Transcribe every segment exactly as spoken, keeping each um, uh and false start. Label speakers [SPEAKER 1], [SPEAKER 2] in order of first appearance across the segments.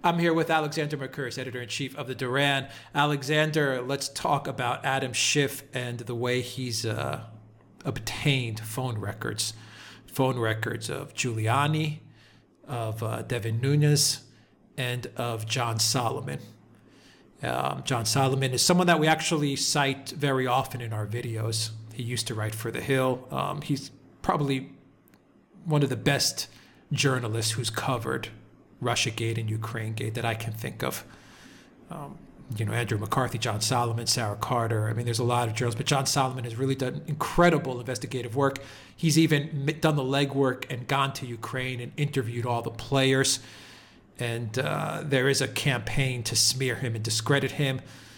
[SPEAKER 1] I'm here with Alexander Mercouris, editor-in-chief of the Duran. Alexander, let's talk about Adam Schiff and the way he's uh, obtained phone records. Phone records of Giuliani, of uh, Devin Nunes, and of John Solomon. Um, John Solomon is someone that we actually cite very often in our videos. He used to write for The Hill. Um, he's probably one of the best journalists who's covered Russiagate and Ukrainegate that I can think of. Um, you know, Andrew McCarthy, John Solomon, Sarah Carter. I mean, there's a lot of journalists, but John Solomon has really done incredible investigative work. He's even done the legwork and gone to Ukraine and interviewed all the players. And uh, there is a campaign to smear him and discredit him.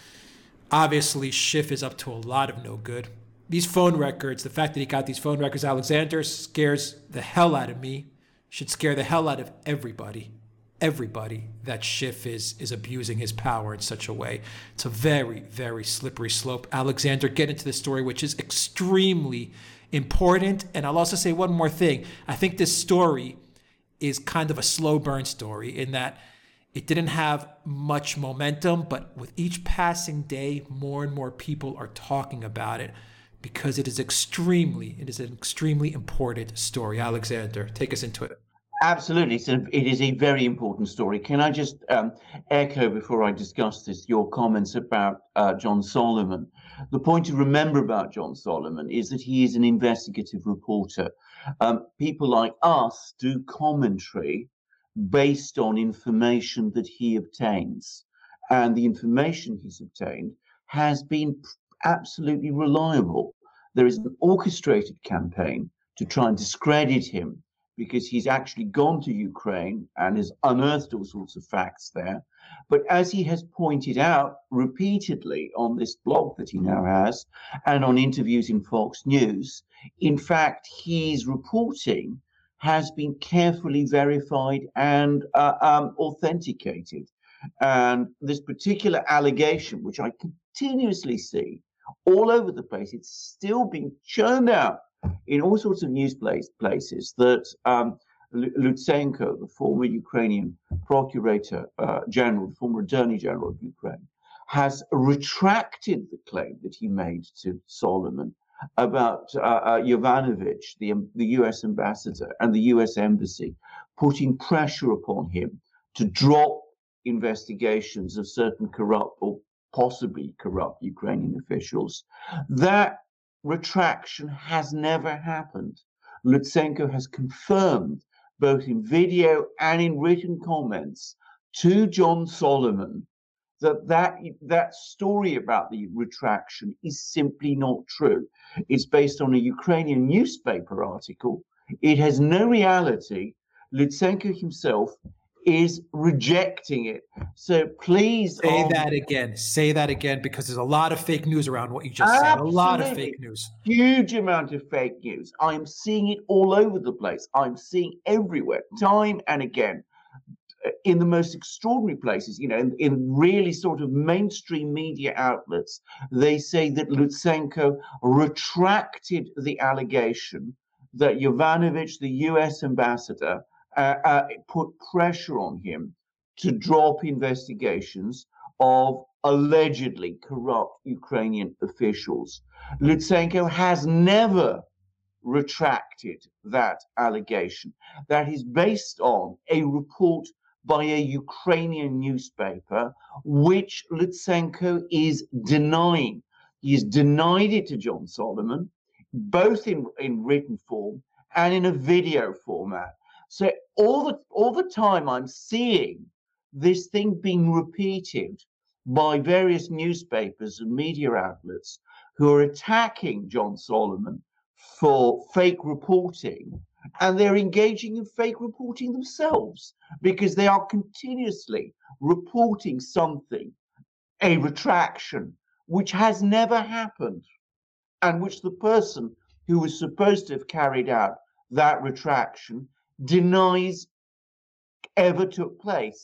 [SPEAKER 1] Obviously, Schiff is up to a lot of no good. These phone records, the fact that he got these phone records, Alexander, scares the hell out of me, should scare the hell out of everybody. Everybody that Schiff is is abusing his power in such a way. It's a very, very slippery slope. Alexander, get into this story, which is extremely important. And I'll also say one more thing. I think this story is kind of a slow burn story in that it didn't have much momentum, but with each passing day, more and more people are talking about it because it is extremely, it is an extremely important story. Alexander, take us into it.
[SPEAKER 2] Absolutely. So it is a very important story. Can I just um, echo, before I discuss this, your comments about uh, John Solomon? The point to remember about John Solomon is that he is an investigative reporter. Um, people like us do commentary based on information that he obtains. And the information he's obtained has been absolutely reliable. There is an orchestrated campaign to try and discredit him, because he's actually gone to Ukraine and has unearthed all sorts of facts there. But as he has pointed out repeatedly on this blog that he now has and on interviews in Fox News, in fact, his reporting has been carefully verified and uh, um, authenticated. And this particular allegation, which I continuously see all over the place, it's still being churned out in all sorts of news place, places that um, Lutsenko, the former Ukrainian Procurator uh, General, the former Attorney General of Ukraine, has retracted the claim that he made to Solomon about uh, uh, Yovanovitch, the, the U S ambassador, and the U S embassy, putting pressure upon him to drop investigations of certain corrupt or possibly corrupt Ukrainian officials. That retraction has never happened. Lutsenko has confirmed, both in video and in written comments to John Solomon, that that, that story about the retraction is simply not true. It's based on a Ukrainian newspaper article. It has no reality. Lutsenko himself is rejecting it. So please
[SPEAKER 1] say
[SPEAKER 2] um,
[SPEAKER 1] that again. Say that again, because there's a lot of fake news around what you just absolutely. said. A lot of fake news.
[SPEAKER 2] Huge amount of fake news. I'm seeing it all over the place. I'm seeing everywhere, time and again, in the most extraordinary places, you know, in, in really sort of mainstream media outlets. They say that Lutsenko retracted the allegation that Yovanovitch, the U S ambassador, Uh, uh, put pressure on him to drop investigations of allegedly corrupt Ukrainian officials. Lutsenko has never retracted that allegation. That is based on a report by a Ukrainian newspaper, which Lutsenko is denying. He has denied it to John Solomon, both in, in written form and in a video format. So all the all the time I'm seeing this thing being repeated by various newspapers and media outlets who are attacking John Solomon for fake reporting, and they're engaging in fake reporting themselves because they are continuously reporting something, a retraction, which has never happened, and which the person who was supposed to have carried out that retraction denies ever took place.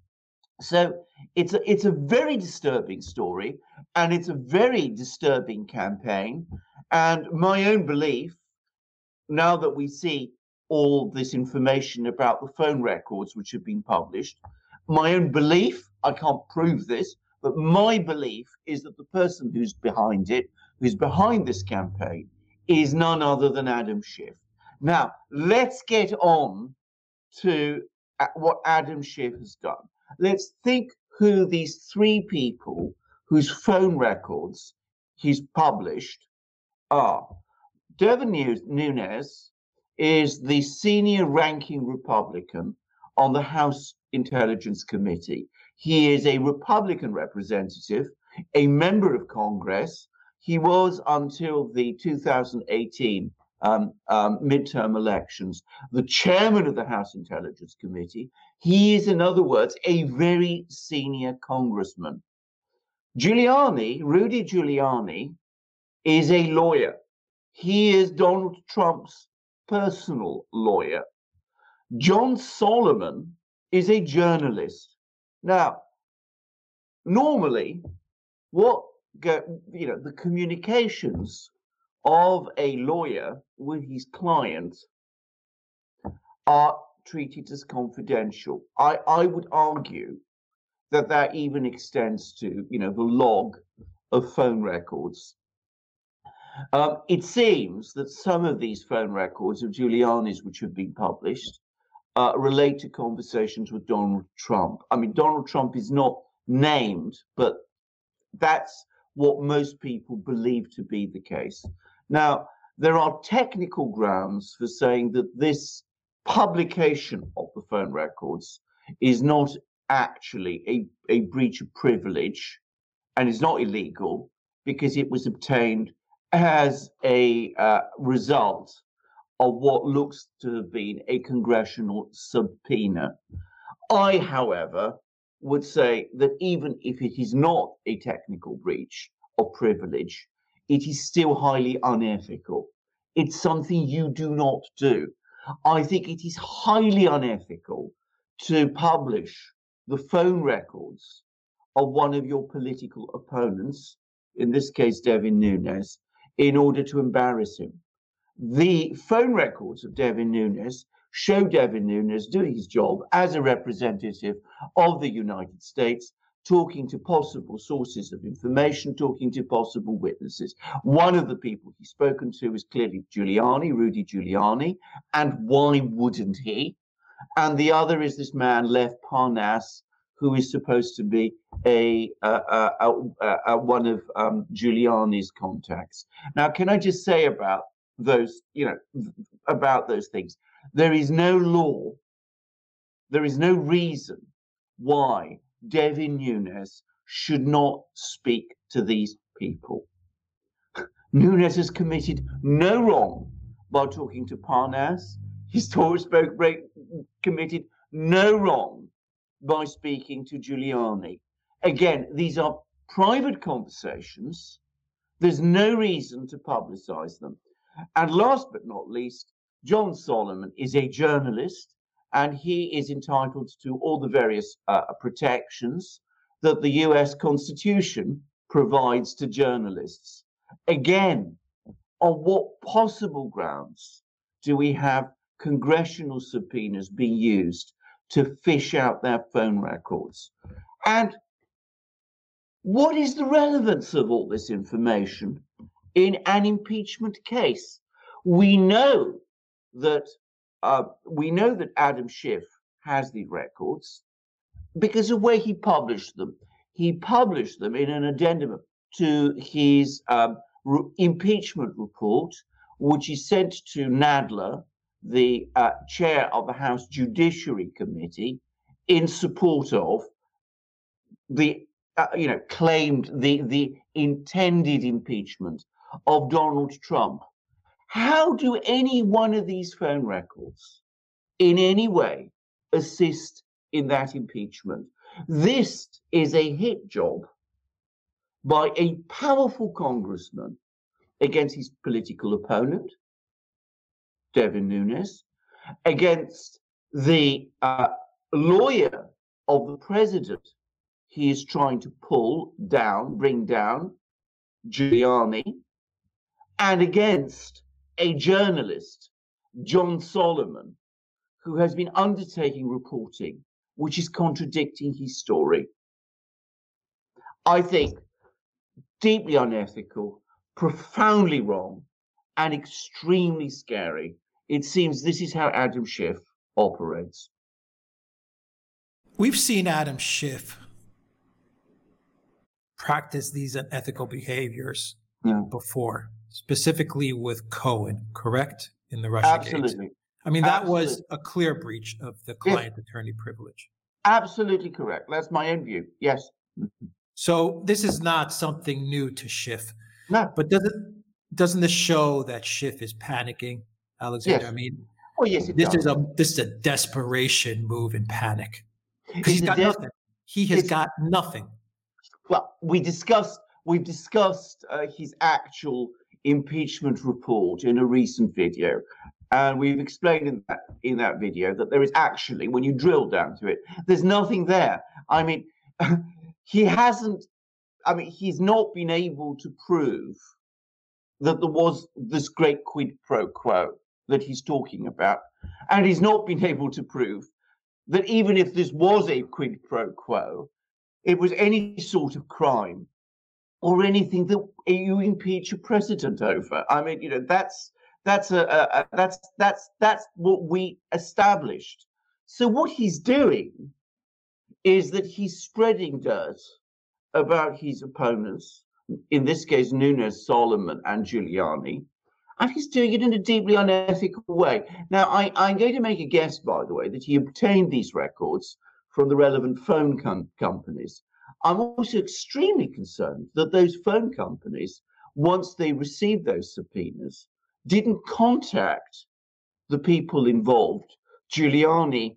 [SPEAKER 2] So it's a, it's a very disturbing story, and it's a very disturbing campaign. And my own belief, now that we see all this information about the phone records which have been published, my own belief, I can't prove this, but my belief is that the person who's behind it, who's behind this campaign, is none other than Adam Schiff. Now, let's get on to what Adam Schiff has done. Let's think who these three people whose phone records he's published are. Devin Nunes is the senior ranking Republican on the House Intelligence Committee. He is a Republican representative, a member of Congress. He was, until the two thousand eighteen um, um, midterm elections, the chairman of the House Intelligence Committee. He is, in other words, a very senior congressman. Giuliani, Rudy Giuliani, is a lawyer. He is Donald Trump's personal lawyer. John Solomon is a journalist. Now, normally, what you know, the communications of a lawyer with his client are treated as confidential. I, I would argue that that even extends to, you know, the log of phone records. Um, it seems that some of these phone records of Giuliani's, which have been published, uh, relate to conversations with Donald Trump. I mean, Donald Trump is not named, but that's what most people believe to be the case. Now, there are technical grounds for saying that this publication of the phone records is not actually a, a breach of privilege and is not illegal because it was obtained as a uh, result of what looks to have been a congressional subpoena. I, however, would say that even if it is not a technical breach of privilege, it is still highly unethical. It's something you do not do. I think it is highly unethical to publish the phone records of one of your political opponents, in this case, Devin Nunes, in order to embarrass him. The phone records of Devin Nunes show Devin Nunes doing his job as a representative of the United States, talking to possible sources of information, talking to possible witnesses. One of the people he's spoken to is clearly Giuliani, Rudy Giuliani, and why wouldn't he? And the other is this man, Lev Parnas, who is supposed to be a, uh, uh, uh, uh, one of um, Giuliani's contacts. Now, can I just say about those, you know, about those things? There is no law, there is no reason why Devin Nunes should not speak to these people. Nunes has committed no wrong by talking to Parnas. He's spoke, committed no wrong by speaking to Giuliani. Again, these are private conversations. There's no reason to publicize them. And last but not least, John Solomon is a journalist, and he is entitled to all the various uh, protections that the U S Constitution provides to journalists. Again, on what possible grounds do we have congressional subpoenas being used to fish out their phone records? And what is the relevance of all this information in an impeachment case? We know that uh, we know that Adam Schiff has the records because of where he published them. He published them in an addendum to his um, re- impeachment report, which he sent to Nadler, the uh, chair of the House Judiciary Committee, in support of the, uh, you know, claimed the the intended impeachment of Donald Trump. How do any one of these phone records in any way assist in that impeachment? This is a hit job by a powerful congressman against his political opponent, Devin Nunes, against the uh, lawyer of the president he is trying to pull down, bring down, Giuliani, and against a journalist, John Solomon, who has been undertaking reporting which is contradicting his story. I think deeply unethical, profoundly wrong, and extremely scary. It seems this is how Adam Schiff operates.
[SPEAKER 1] We've seen Adam Schiff practice these unethical behaviors
[SPEAKER 2] yeah.
[SPEAKER 1] before, specifically with Cohen, correct? In the Russia
[SPEAKER 2] Absolutely.
[SPEAKER 1] Gates. I mean, that
[SPEAKER 2] Absolutely.
[SPEAKER 1] was a clear breach of the client-attorney privilege.
[SPEAKER 2] Absolutely correct. That's my own view. Yes.
[SPEAKER 1] So this is not something new to Schiff.
[SPEAKER 2] No.
[SPEAKER 1] But doesn't doesn't this show that Schiff is panicking, Alexander?
[SPEAKER 2] Yes.
[SPEAKER 1] I mean,
[SPEAKER 2] well, yes, it
[SPEAKER 1] this
[SPEAKER 2] does.
[SPEAKER 1] is a this is a desperation move in panic because he's
[SPEAKER 2] It's a
[SPEAKER 1] got
[SPEAKER 2] des-
[SPEAKER 1] nothing. He has
[SPEAKER 2] it's-
[SPEAKER 1] got nothing.
[SPEAKER 2] Well, we discussed we've discussed uh, his actual impeachment report in a recent video, and we've explained in that in that video that there is actually, when you drill down to it, there's nothing there. I mean, he hasn't. I mean, he's not been able to prove that there was this great quid pro quo that he's talking about, and he's not been able to prove that even if this was a quid pro quo, it was any sort of crime or anything that you impeach a president over. I mean, you know, that's that's a, a, a that's that's that's what we established. So what he's doing is that he's spreading dirt about his opponents, in this case Nunes, Solomon, and Giuliani, and he's doing it in a deeply unethical way. Now, I, I'm going to make a guess, by the way, that he obtained these records from the relevant phone com- companies. I'm also extremely concerned that those phone companies, once they received those subpoenas, didn't contact the people involved, Giuliani,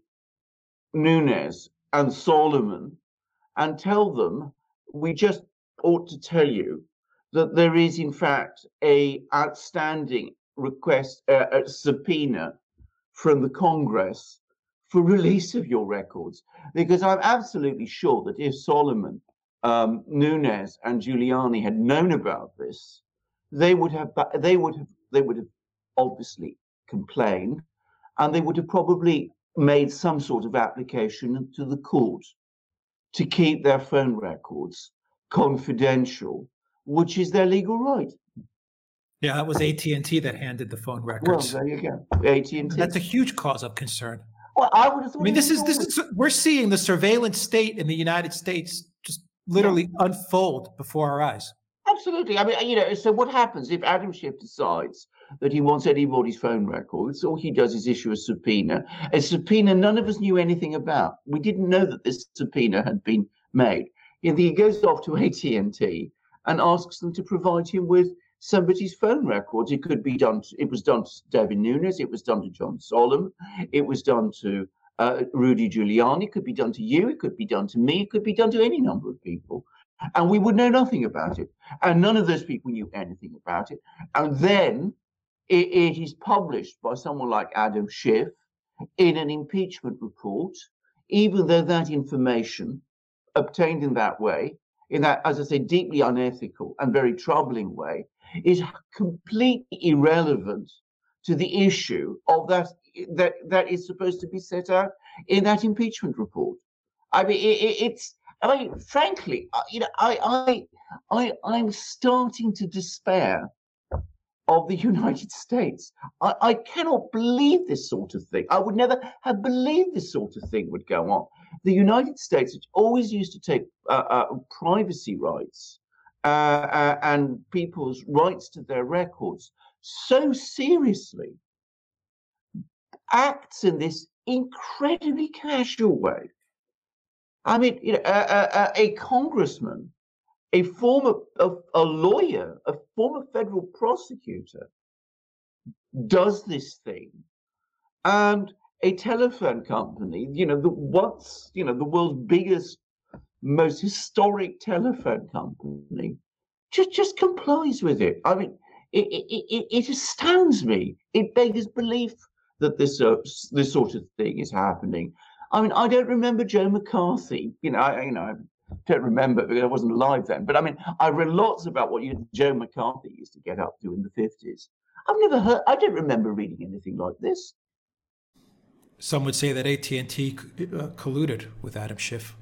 [SPEAKER 2] Nunes, and Solomon, and tell them, we just ought to tell you that there is, in fact, a outstanding request, uh, a subpoena from the Congress for release of your records, because I'm absolutely sure that if Solomon, um, Nunes, and Giuliani had known about this, they would have they would have they would have obviously complained, and they would have probably made some sort of application to the court to keep their phone records confidential, which is their legal right.
[SPEAKER 1] Yeah, that was A T and T that handed the phone records.
[SPEAKER 2] Well, there you go. A T and T.
[SPEAKER 1] That's a huge cause of concern.
[SPEAKER 2] Well, I would have thought.
[SPEAKER 1] I mean, this is this is we're seeing the surveillance state in the United States just literally yeah. unfold before our eyes.
[SPEAKER 2] Absolutely. I mean, you know, so what happens if Adam Schiff decides that he wants anybody's phone records? All he does is issue a subpoena, a subpoena none of us knew anything about. We didn't know that this subpoena had been made. And he goes off to A T and T and asks them to provide him with somebody's phone records. It could be done. To, it was done to David Nunes. It was done to John Solomon. It was done to uh, Rudy Giuliani. It could be done to you. It could be done to me. It could be done to any number of people. And we would know nothing about it. And none of those people knew anything about it. And then it, it is published by someone like Adam Schiff in an impeachment report, even though that information obtained in that way, in that, as I say, deeply unethical and very troubling way, is completely irrelevant to the issue of that that that is supposed to be set out in that impeachment report. I mean, it, it's. I mean, frankly, you know, I, I, I, I'm starting to despair of the United States. I, I cannot believe this sort of thing. I would never have believed this sort of thing would go on. The United States, which always used to take uh, uh, privacy rights uh, uh, and people's rights to their records so seriously, acts in this incredibly casual way. I mean, you know, a, a, a congressman, a former a, a lawyer, a former federal prosecutor does this thing, and a telephone company, you know, the once, you know, the world's biggest, most historic telephone company, just just complies with it. I mean, it it, it, it astounds me. It beggars belief that this uh, this sort of thing is happening. I mean, I don't remember Joe McCarthy. You know, I you know I don't remember because I wasn't alive then. But I mean, I read lots about what you, Joe McCarthy used to get up to in the fifties. I've never heard. I don't remember reading anything like this.
[SPEAKER 1] Some would say that A T and T uh, colluded with Adam Schiff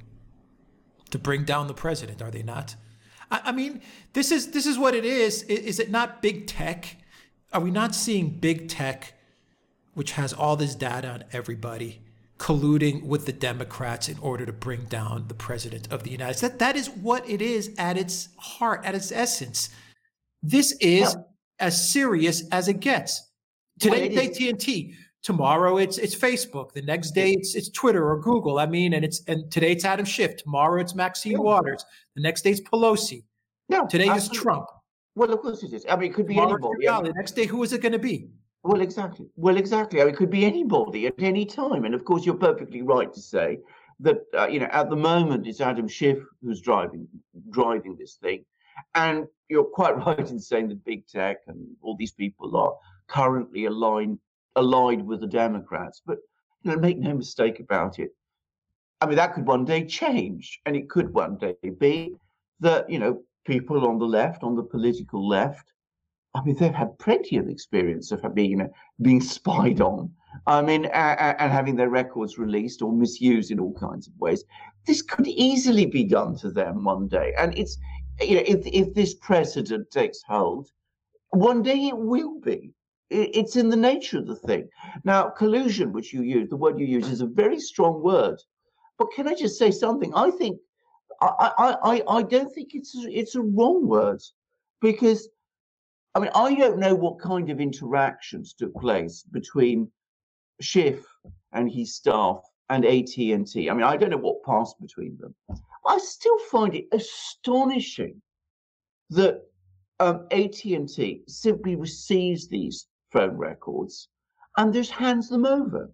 [SPEAKER 1] to bring down the president, are they not? I, I mean, this is this is what it is. Is, is it not big tech? Are we not seeing big tech, which has all this data on everybody, colluding with the Democrats in order to bring down the president of the United States? That, that is what it is at its heart, at its essence. This is yeah. as serious as it gets. Today well, it it's A T and T. Tomorrow it's it's Facebook. The next day it's it's Twitter or Google. I mean, and it's and today it's Adam Schiff. Tomorrow it's Maxine yeah. Waters. The next day it's Pelosi.
[SPEAKER 2] No,
[SPEAKER 1] today
[SPEAKER 2] absolutely.
[SPEAKER 1] is Trump.
[SPEAKER 2] Well, of course it is. I mean, it could be
[SPEAKER 1] Tomorrow
[SPEAKER 2] anybody. I mean,
[SPEAKER 1] the next day, who is it going to be?
[SPEAKER 2] Well, exactly. Well, exactly. I mean, it could be anybody at any time. And of course, you're perfectly right to say that uh, you know at the moment it's Adam Schiff who's driving driving this thing, and you're quite right in saying that big tech and all these people are currently aligned. allied with the Democrats, but you know, make no mistake about it. I mean, that could one day change, and it could one day be that you know people on the left, on the political left, I mean, they've had plenty of experience of being, you know, being spied on. I mean, and, and having their records released or misused in all kinds of ways. This could easily be done to them one day, and it's you know, if if this precedent takes hold, one day it will be. It's in the nature of the thing. Now, collusion, which you use, the word you use is a very strong word. But can I just say something? I think, I, I, I, I don't think it's a, it's a wrong word, because, I mean, I don't know what kind of interactions took place between Schiff and his staff and A T and T. I mean, I don't know what passed between them. I still find it astonishing that um, A T and T simply receives these phone records and just hands them over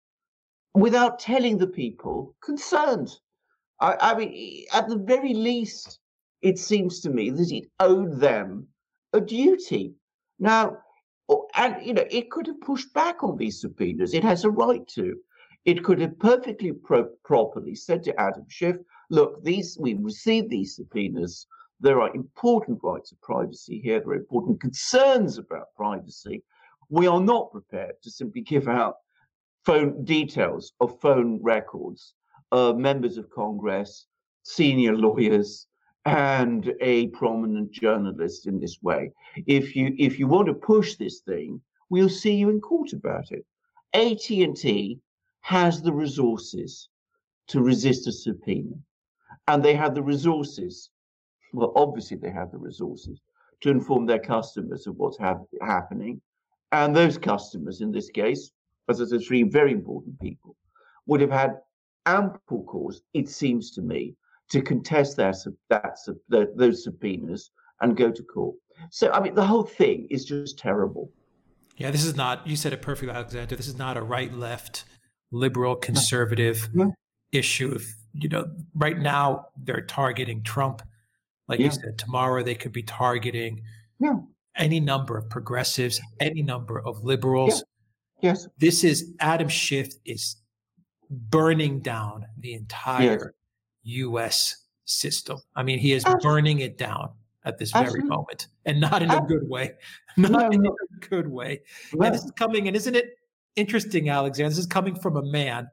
[SPEAKER 2] without telling the people concerned. I, I mean, at the very least, it seems to me that it owed them a duty. Now, and you know, it could have pushed back on these subpoenas. It has a right to. It could have perfectly pro- properly said to Adam Schiff, look, these we've received these subpoenas. There are important rights of privacy here. There are important concerns about privacy. We are not prepared to simply give out phone details of phone records of members of Congress, senior lawyers, and a prominent journalist in this way. If you if you want to push this thing, we'll see you in court about it. A T and T has the resources to resist a subpoena, and they have the resources. Well, obviously they have the resources to inform their customers of what's hap- happening. And those customers, in this case, as I said, three very important people, would have had ample cause, it seems to me, to contest their, that, that, those subpoenas and go to court. So, I mean, the whole thing is just terrible.
[SPEAKER 1] Yeah, this is not, you said it perfectly, Alexander, this is not a right-left, liberal, conservative no. issue. If, you know, right now they're targeting Trump. Like yeah. you said, tomorrow they could be targeting yeah. any number of progressives, any number of liberals.
[SPEAKER 2] Yeah. Yes.
[SPEAKER 1] This is, Adam Schiff is burning down the entire yes. U S system. I mean, he is Absolutely. burning it down at this Absolutely. very moment, and not in a good way. Not no, in no. a good way. No. And this is coming, and isn't it interesting, Alexander? This is coming from a man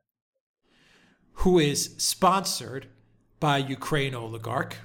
[SPEAKER 1] who is sponsored by a Ukraine oligarch,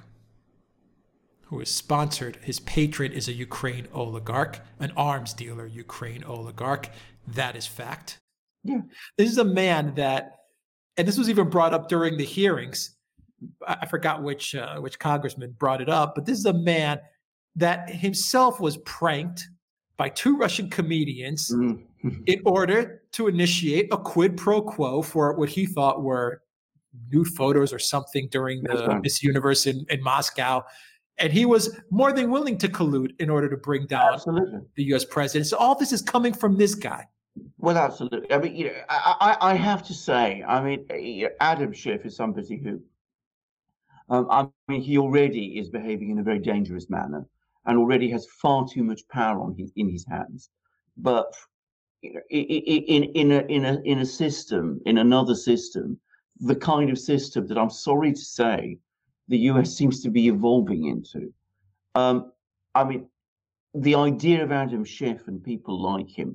[SPEAKER 1] who is sponsored, his patron is a Ukraine oligarch, an arms dealer Ukraine oligarch. That is fact.
[SPEAKER 2] Yeah.
[SPEAKER 1] This is a man that, and this was even brought up during the hearings. I forgot which uh, which congressman brought it up, but this is a man that himself was pranked by two Russian comedians mm-hmm. in order to initiate a quid pro quo for what he thought were nude photos or something during the Miss Universe in, in Moscow. And he was more than willing to collude in order to bring down absolutely. the U S president. So all this is coming from this guy.
[SPEAKER 2] Well, absolutely. I mean, you know, I, I, I have to say, I mean, Adam Schiff is somebody who, um, I mean, he already is behaving in a very dangerous manner and already has far too much power on his in his hands. But you know, in in a in a in a system, in another system, the kind of system that I'm sorry to say the U S seems to be evolving into. Um, I mean, the idea of Adam Schiff and people like him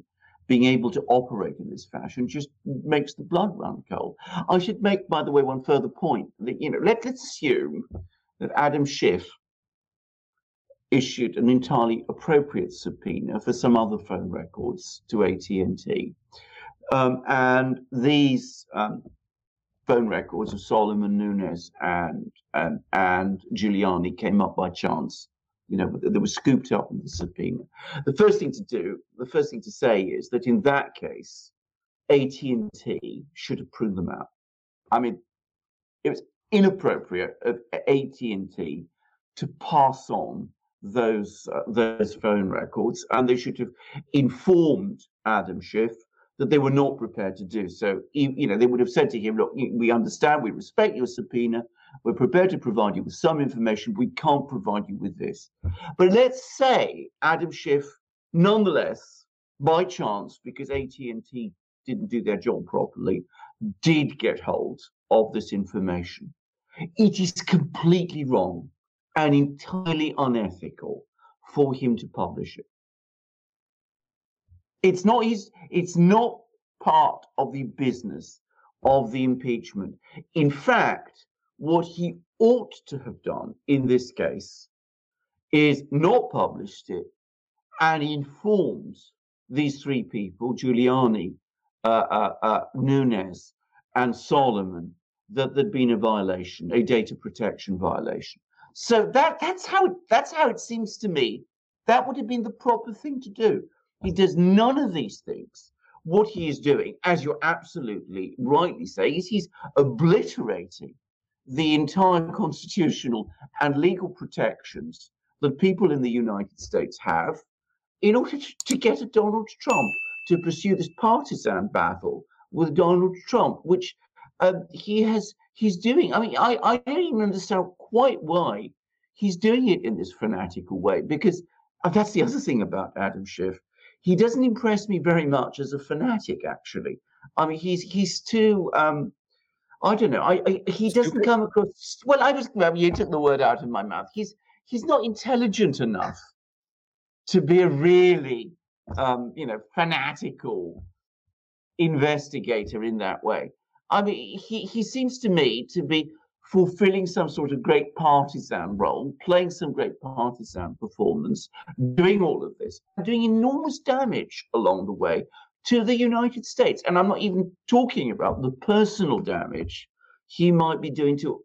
[SPEAKER 2] being able to operate in this fashion just makes the blood run cold. I should make, by the way, one further point that, you know, let, let's assume that Adam Schiff issued an entirely appropriate subpoena for some other phone records to A T and T. Um, and these um, phone records of Solomon, Nunes, and, and, and Giuliani came up by chance. You know, they were scooped up in the subpoena. The first thing to do, the first thing to say is that in that case, A T and T should have pruned them out. I mean, it was inappropriate of A T and T to pass on those uh, those phone records, and they should have informed Adam Schiff that they were not prepared to do so. You know, they would have said to him, look, we understand, we respect your subpoena, we're prepared to provide you with some information, we can't provide you with this. But let's say Adam Schiff, nonetheless, by chance, because A T and T didn't do their job properly, did get hold of this information. It is completely wrong and entirely unethical for him to publish it. It's not his, it's not part of the business of the impeachment. In fact, what he ought to have done in this case is not published it and informed these three people, Giuliani, uh, uh, uh, Nunes, and Solomon, that there'd been a violation, a data protection violation. So that that's how it, that's how it seems to me. That would have been the proper thing to do. He does none of these things. What he is doing, as you're absolutely rightly saying, is he's obliterating the entire constitutional and legal protections that people in the United States have in order to get at Donald Trump, to pursue this partisan battle with Donald Trump, which uh, he has he's doing. I mean, I, I don't even understand quite why he's doing it in this fanatical way, because uh, that's the other thing about Adam Schiff. He doesn't impress me very much as a fanatic, actually. I mean, he's he's too, um, I don't know, I, I he doesn't Stupid. come across, well, I was, well, you took the word out of my mouth. He's, he's not intelligent enough to be a really, um, you know, fanatical investigator in that way. I mean, he, he seems to me to be fulfilling some sort of great partisan role, playing some great partisan performance, doing all of this, doing enormous damage along the way to the United States. And I'm not even talking about the personal damage he might be doing to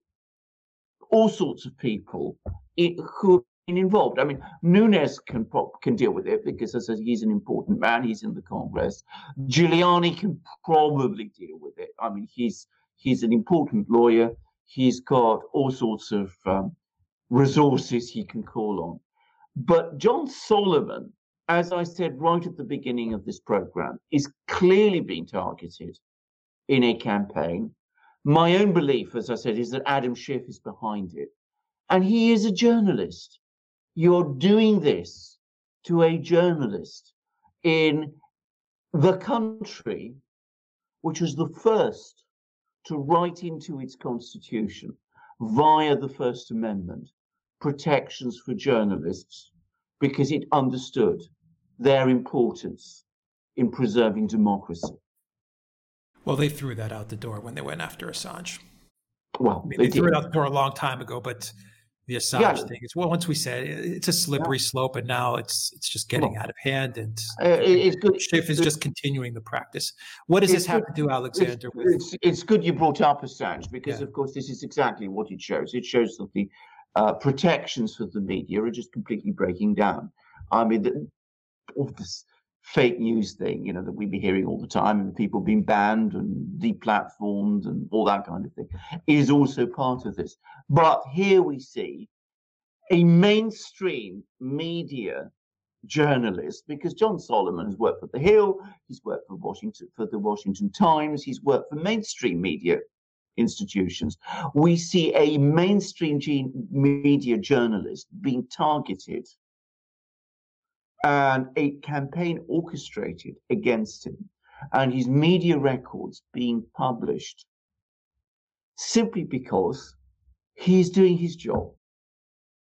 [SPEAKER 2] all sorts of people who have been involved. I mean, Nunes can can deal with it because, as I said, he's an important man. He's in the Congress. Giuliani can probably deal with it. I mean, he's he's an important lawyer. He's got all sorts of um, resources he can call on. But John Solomon, as I said right at the beginning of this program, is clearly being targeted in a campaign. My own belief, as I said, is that Adam Schiff is behind it. And he is a journalist. You're doing this to a journalist in the country which was the first to write into its constitution via the First Amendment protections for journalists because it understood their importance in preserving democracy.
[SPEAKER 1] Well, they threw that out the door when they went after Assange.
[SPEAKER 2] Well,
[SPEAKER 1] I mean,
[SPEAKER 2] they,
[SPEAKER 1] they threw
[SPEAKER 2] did.
[SPEAKER 1] it out the door a long time ago, but the Assange
[SPEAKER 2] Yeah.
[SPEAKER 1] thing is, well, once we said it, it's a slippery
[SPEAKER 2] Yeah.
[SPEAKER 1] slope, and now it's it's just getting
[SPEAKER 2] Well,
[SPEAKER 1] out of hand, and
[SPEAKER 2] Uh, it- it's good.
[SPEAKER 1] Schiff is just continuing the practice. What does
[SPEAKER 2] It's
[SPEAKER 1] this have
[SPEAKER 2] good-
[SPEAKER 1] to do, Alexander,
[SPEAKER 2] It's,
[SPEAKER 1] with
[SPEAKER 2] it's, it's good you brought up Assange because,
[SPEAKER 1] Yeah.
[SPEAKER 2] of course, this is exactly what it shows. It shows that the uh, protections for the media are just completely breaking down. I mean, the, all this fake news thing, you know, that we be hearing all the time, and people being banned and deplatformed and all that kind of thing, is also part of this. But here we see a mainstream media journalist, because John Solomon has worked for The Hill, he's worked for Washington for the Washington Times, he's worked for mainstream media institutions. We see a mainstream ge- media journalist being targeted and a campaign orchestrated against him, and his media records being published simply because he's doing his job.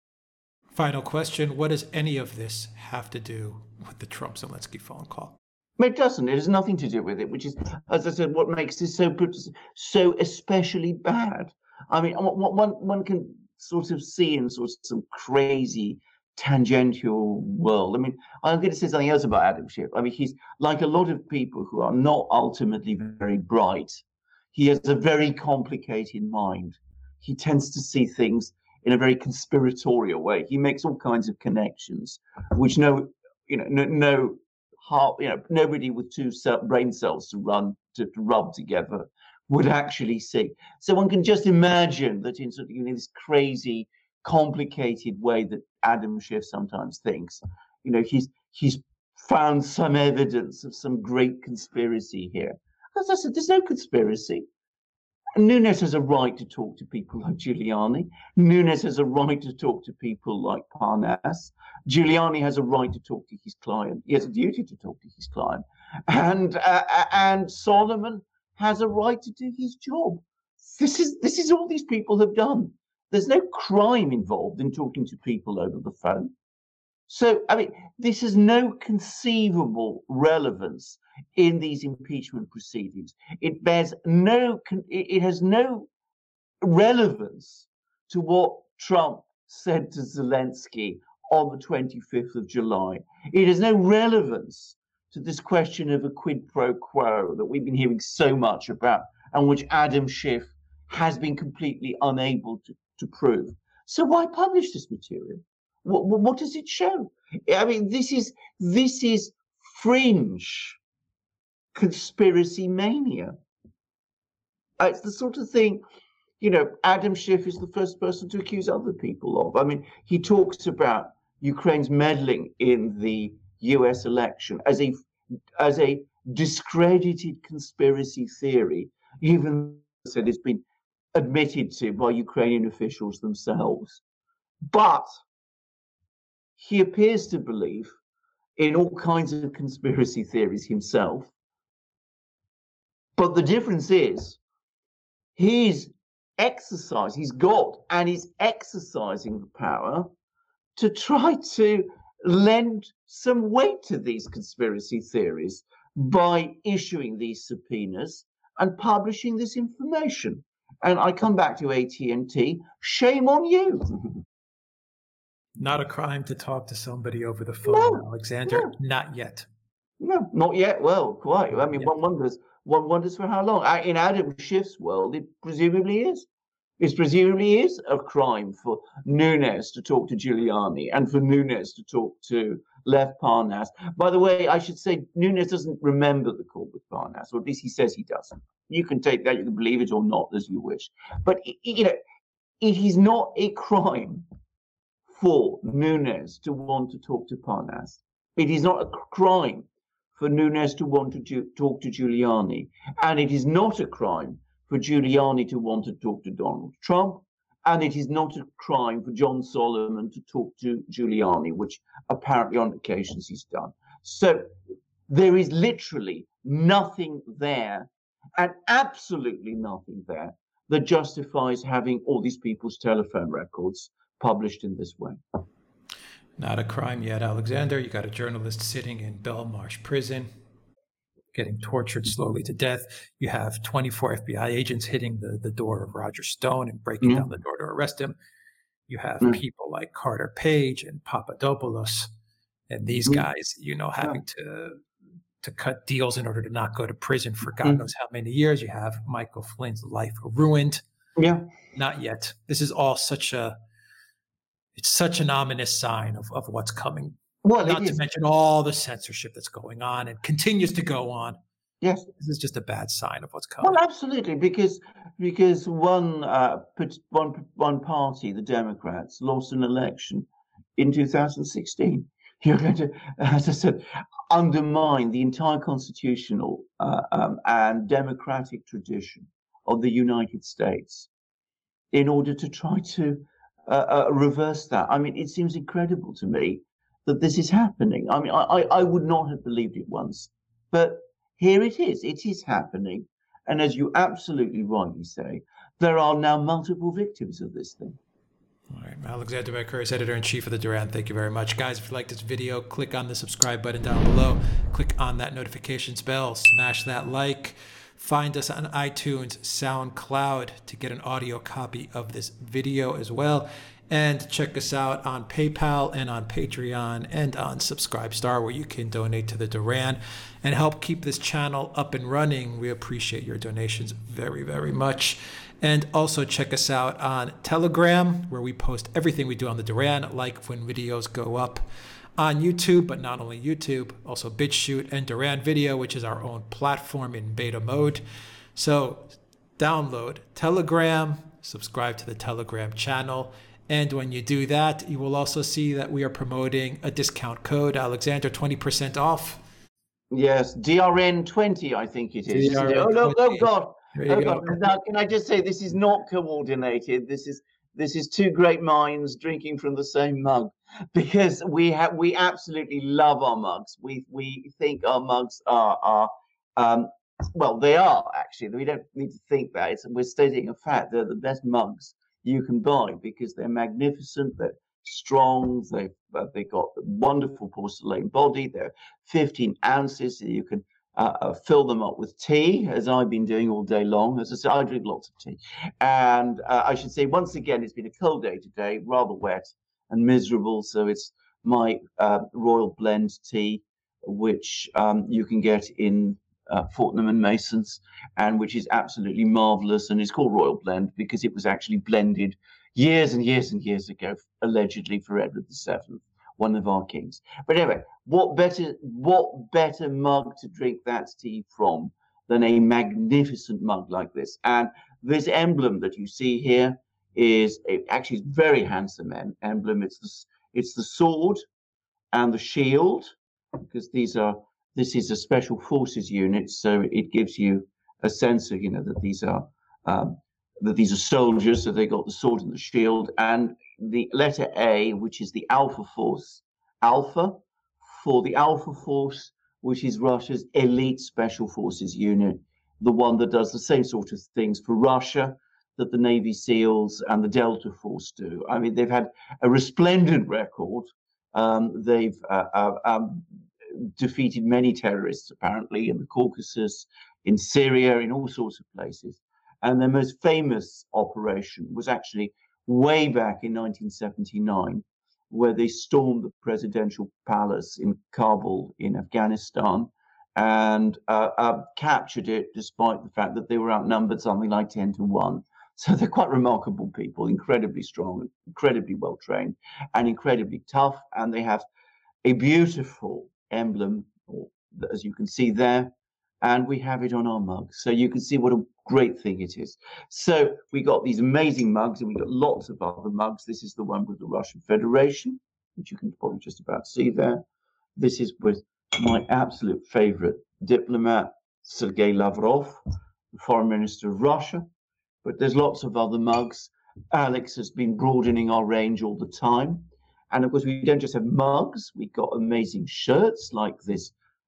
[SPEAKER 1] Final question, what does any of this have to do with the Trump Zelensky phone call?
[SPEAKER 2] It doesn't. It has nothing to do with it, which is, as I said, what makes this so so especially bad. I mean, one one can sort of see in sort of some crazy tangential world. I mean, I'm going to say something else about Adam Schiff. I mean, he's like a lot of people who are not ultimately very bright. He has a very complicated mind. He tends to see things in a very conspiratorial way. He makes all kinds of connections, which no, you know, no, no heart, you know, nobody with two brain cells to run to, to rub together would actually see. So one can just imagine that in sort of, you know, this crazy, complicated way that Adam Schiff sometimes thinks, you know, he's he's found some evidence of some great conspiracy here. As I said, there's no conspiracy. Nunes has a right to talk to people like Giuliani. Nunes has a right to talk to people like Parnas. Giuliani has a right to talk to his client. He has a duty to talk to his client. And uh, and Solomon has a right to do his job. This is this is all these people have done. There's no crime involved in talking to people over the phone. So, I mean, this has no conceivable relevance in these impeachment proceedings. It bears no, it has no relevance to what Trump said to Zelensky on the twenty-fifth of July. It has no relevance to this question of a quid pro quo that we've been hearing so much about, and which Adam Schiff has been completely unable to, to prove. So why publish this material? What, what does it show? I mean, this is this is fringe conspiracy mania. Uh, it's the sort of thing, you know, Adam Schiff is the first person to accuse other people of. I mean, he talks about Ukraine's meddling in the U S election as a as a discredited conspiracy theory, even said it's been admitted to by Ukrainian officials themselves. But he appears to believe in all kinds of conspiracy theories himself. But the difference is he's exercised, he's got and he's exercising the power to try to lend some weight to these conspiracy theories by issuing these subpoenas and publishing this information. And I come back to A T and T, shame on you.
[SPEAKER 1] Not a crime to talk to somebody over the phone,
[SPEAKER 2] no,
[SPEAKER 1] Alexander.
[SPEAKER 2] No.
[SPEAKER 1] Not yet.
[SPEAKER 2] No, not yet. Well, quite. I mean, yeah. one wonders. One wonders for how long. In Adam Schiff's world, it presumably is. It presumably is a crime for Nunes to talk to Giuliani and for Nunes to talk to Lev Parnas. By the way, I should say Nunes doesn't remember the call with Parnas, or at least he says he doesn't. You can take that, you can believe it or not as you wish. But you know, it is not a crime for Nunes to want to talk to Parnas. It is not a crime for Nunes to want to ju- talk to Giuliani. And it is not a crime for Giuliani to want to talk to Donald Trump. And it is not a crime for John Solomon to talk to Giuliani, which apparently on occasions he's done. So there is literally nothing there, and absolutely nothing there, that justifies having all these people's telephone records published in this way.
[SPEAKER 1] Not a crime yet, Alexander. You got a journalist sitting in Belmarsh prison, getting tortured slowly to death. You have twenty-four F B I agents hitting the, the door of Roger Stone and breaking mm. down the door to arrest him. You have mm. people like Carter Page and Papadopoulos, and these mm. guys, you know, having yeah. to to cut deals in order to not go to prison for God mm. knows how many years. You have Michael Flynn's life ruined.
[SPEAKER 2] Yeah.
[SPEAKER 1] Not yet. This is all such a It's such an ominous sign of, of what's coming. Well, not to mention all the censorship that's going on and continues to go on.
[SPEAKER 2] Yes,
[SPEAKER 1] this is just a bad sign of what's coming.
[SPEAKER 2] Well, absolutely, because because one uh, one one party, the Democrats, lost an election in two thousand sixteen. You're going to, as I said, undermine the entire constitutional uh, um, and democratic tradition of the United States in order to try to Uh, uh, reverse that. I mean, it seems incredible to me that this is happening. I mean, I, I would not have believed it once, but here it is. It is happening. And as you absolutely rightly say, there are now multiple victims of this thing.
[SPEAKER 1] All right, Alexander Mercouris, editor-in-chief of the Duran. Thank you very much. Guys, if you like this video, click on the subscribe button down below. Click on that notifications bell. Smash that like. Find us on iTunes, SoundCloud to get an audio copy of this video as well. And check us out on PayPal and on Patreon and on Subscribestar, where you can donate to the Duran and help keep this channel up and running. We appreciate your donations very, very much. And also check us out on Telegram, where we post everything we do on the Duran, like when videos go up on YouTube, but not only YouTube, also BitChute and Duran Video, which is our own platform in beta mode. So download Telegram, subscribe to the Telegram channel. And when you do that, you will also see that we are promoting a discount code, Alexander, twenty percent off.
[SPEAKER 2] Yes, D R N twenty, I think it is.
[SPEAKER 1] D R N
[SPEAKER 2] oh, no, oh, God.
[SPEAKER 1] There you
[SPEAKER 2] Oh,
[SPEAKER 1] go.
[SPEAKER 2] now, can I just say this is not coordinated? This is this is two great minds drinking from the same mug, because we have we absolutely love our mugs. We we think our mugs are are um, well, they are actually. We don't need to think that. It's, we're stating a fact. They're the best mugs you can buy because they're magnificent. They're strong. They've uh, they got a wonderful porcelain body. They're fifteen ounces. So you can Uh, uh, fill them up with tea, as I've been doing all day long. As I say, I drink lots of tea. And uh, I should say, once again, it's been a cold day today, rather wet and miserable. So it's my uh, Royal Blend tea, which um, you can get in uh, Fortnum and Mason's, and which is absolutely marvelous. And it's called Royal Blend because it was actually blended years and years and years ago, allegedly for Edward the Seventh, one of our kings. But anyway, what better what better mug to drink that tea from than a magnificent mug like this? And this emblem that you see here is a, actually it's very handsome em emblem. It's the it's the sword and the shield, because these are this is a special forces unit, so it gives you a sense of, you know, that these are um, that these are soldiers. So they got the sword and the shield, and the letter A, which is the Alpha Force, Alpha, for the Alpha Force, which is Russia's elite special forces unit, the one that does the same sort of things for Russia that the Navy SEALs and the Delta Force do. I mean, they've had a resplendent record. Um, they've uh, uh, um, defeated many terrorists, apparently, in the Caucasus, in Syria, in all sorts of places. And their most famous operation was actually way back in nineteen seventy-nine, where they stormed the presidential palace in Kabul in Afghanistan and uh, uh, captured it, despite the fact that they were outnumbered something like ten to one. So they're quite remarkable people, incredibly strong, incredibly well trained, and incredibly tough. And they have a beautiful emblem, as you can see there, and we have it on our mugs. So you can see what a great thing it is. So we got these amazing mugs, and we got lots of other mugs. This is the one with the Russian Federation, which you can probably just about see there. This is with my absolute favorite diplomat, Sergei Lavrov, the foreign minister of Russia. But there's lots of other mugs. Alex has been broadening our range all the time. And of course, we don't just have mugs, we've got amazing shirts like this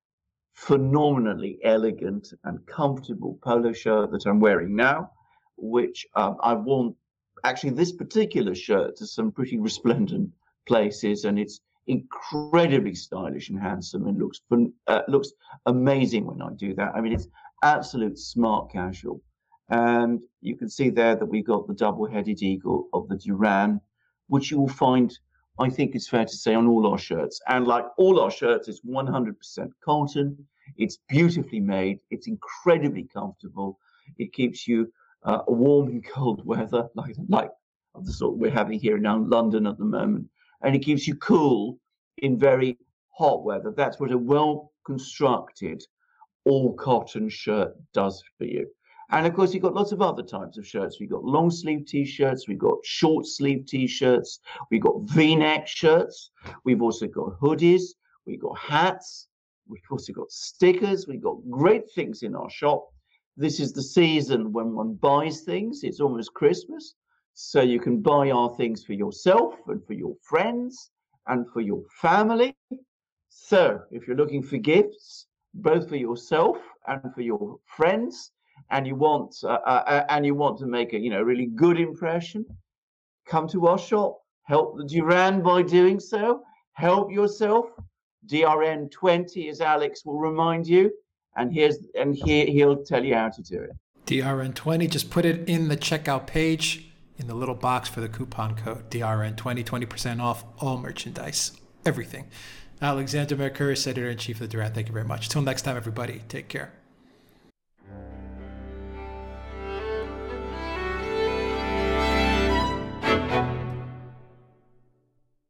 [SPEAKER 2] phenomenally elegant and comfortable polo shirt that I'm wearing now, which um, I've worn actually this particular shirt to some pretty resplendent places, and it's incredibly stylish and handsome and looks fun, uh, looks amazing when I do that. I mean, it's absolute smart casual. And you can see there that we've got the double-headed eagle of the Duran, which you will find, I think it's fair to say, on all our shirts. And like all our shirts, it's one hundred percent cotton. It's beautifully made. It's incredibly comfortable. It keeps you uh, warm in cold weather, like, like of the sort we're having here in London at the moment. And it keeps you cool in very hot weather. That's what a well-constructed all-cotton shirt does for you. And of course, you've got lots of other types of shirts. We've got long sleeve t-shirts, we've got short sleeve t-shirts, we've got v-neck shirts, we've also got hoodies, we've got hats, we've also got stickers, we've got great things in our shop. This is the season when one buys things. It's almost Christmas. So you can buy our things for yourself and for your friends and for your family. So if you're looking for gifts, both for yourself and for your friends, and you want uh, uh, and you want to make a you know really good impression, come to our shop, help the Duran by doing so, help yourself. D R N twenty, as Alex will remind you, and here's and here he'll tell you how to do it.
[SPEAKER 1] D R N twenty, just put it in the checkout page in the little box for the coupon code D R N twenty, twenty percent off all merchandise, everything. Alexander Mercouris, editor-in-chief of the Duran, thank you very much. Till next time, everybody, take care.